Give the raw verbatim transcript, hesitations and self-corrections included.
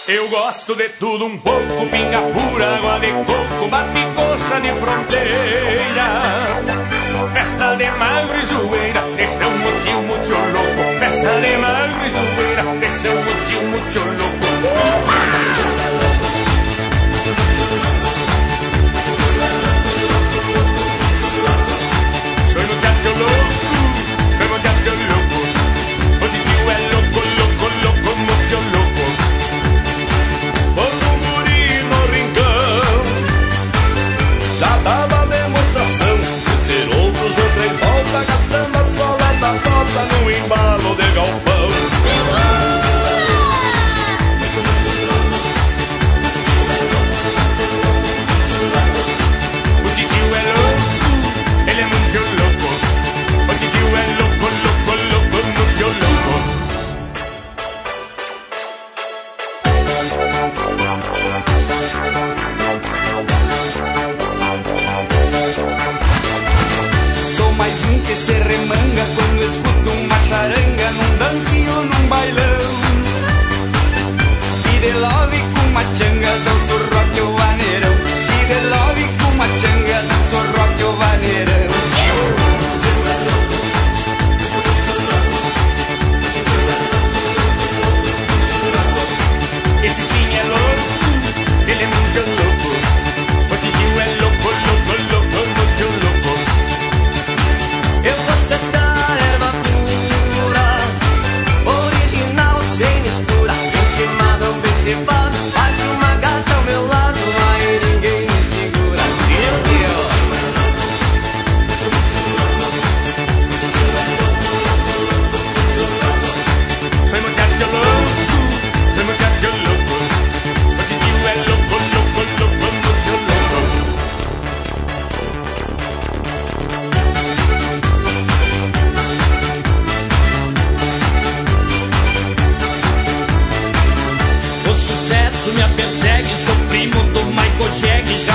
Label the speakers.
Speaker 1: Eu gosto de tudo um pouco, pinga pura, água de coco, bate-coxa de fronteira. Festa de magro e zoeira, esse é um motivo muito louco. Festa de magro e zoeira, esse é um motivo muito louco. Soy muchacho louco, soy muchacho louco. O tio é louco, louco, louco, muito louco. Quando um guri no rincão já dava demonstração de ser outro jogo em falta, gastando a sola da bota no embalo de galpão. O tio é louco, ele é muito louco. O tio é louco, louco, louco, muito louco. Sou mais um que se remanga quando escuto uma charanga num dancinho, num bailão. E de love com uma changa danço rock o vaneirão. E de love com uma changa danço rock o vaneirão. Esse sim é louco, ele é muito louco. O tio é louco, louco, louco, muito louco. Eu gosto da erva pura, original sem mistura. Bem chamado, bem cevado, faz uma gata ao meu lado, aí ninguém me segura. Meu Deus! Soy muchacho louco, soy muchacho louco. O tio é louco, louco, louco, muito louco. O sucesso me persegue, sou primo do Michael Jackson.